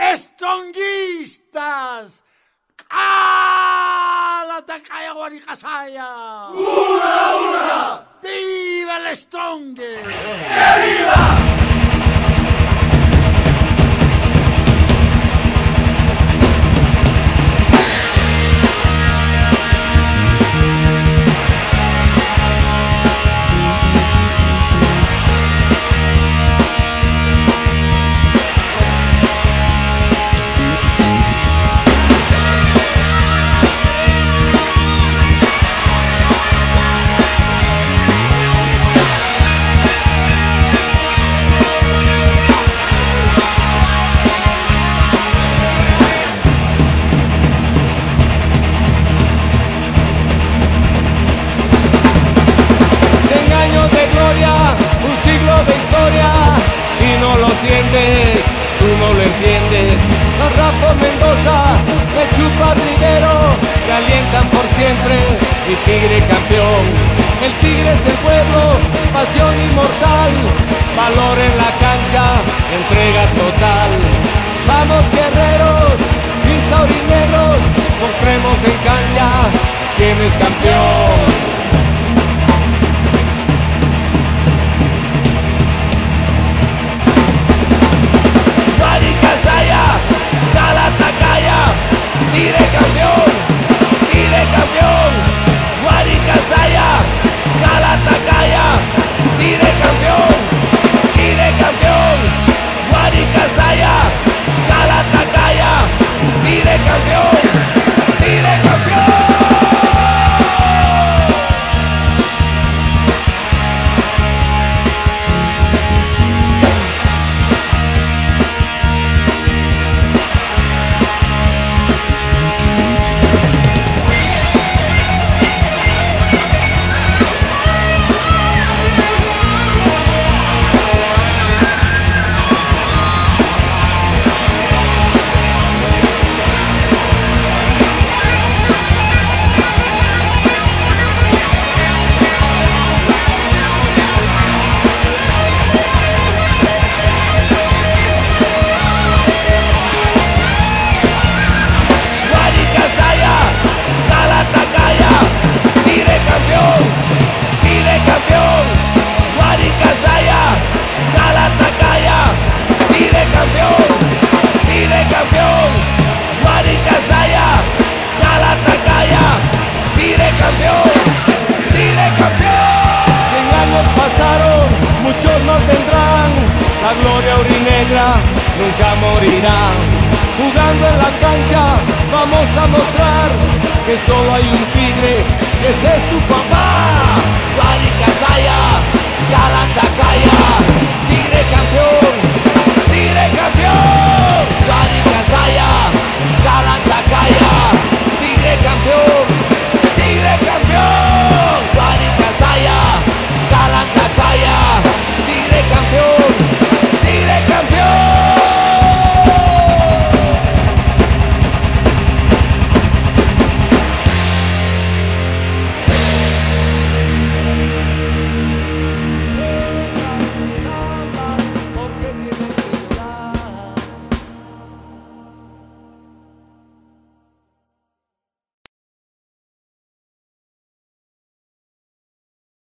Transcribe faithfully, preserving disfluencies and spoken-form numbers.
Stronguistas! Calatacaya Guaricasaya! ¡Hurra, hurra! ¡Viva el Strongue! ¡Que viva! Tú no lo entiendes. Los Rafa Mendoza, el Chupa Rivero, que alientan por siempre mi tigre campeón. El tigre es el pueblo, pasión inmortal, valor en la cancha, entrega total. Vamos guerreros, mis aurinegros, mostremos en cancha quién es campeón. Tigre campeón, tigre campeón, Guaricasaya, Calatacaya, tigre campeón, tigre campeón, Guaricasaya, Calatacaya, tigre campeón, tigre campeón. La gloria aurinegra nunca morirá. Jugando en la cancha vamos a mostrar que solo hay un tigre y ese es tu papá. Guaricasaya, Calatacaya.